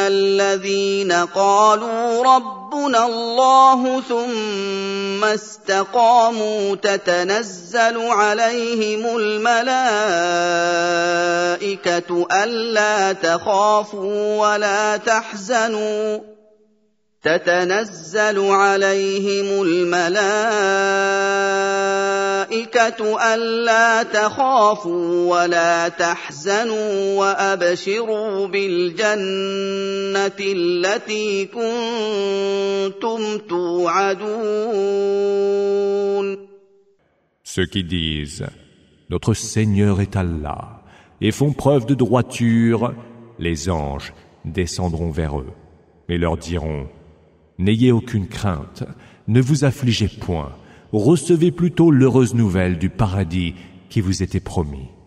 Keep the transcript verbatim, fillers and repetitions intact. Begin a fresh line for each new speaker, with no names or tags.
الذين قالوا ربنا الله ثم استقاموا تتنزل عليهم الملائكة ألا تخافوا ولا تحزنوا تتنزل عليهم الملائكة ألا تخافوا ولا تحزنوا وأبشروا بالجنة التي كنتم توعدون.
Ceux qui disent « Notre Seigneur est Allah » et font preuve de droiture, les anges descendront vers eux et leur diront « N'ayez aucune crainte, ne vous affligez point, recevez plutôt l'heureuse nouvelle du paradis qui vous était promis.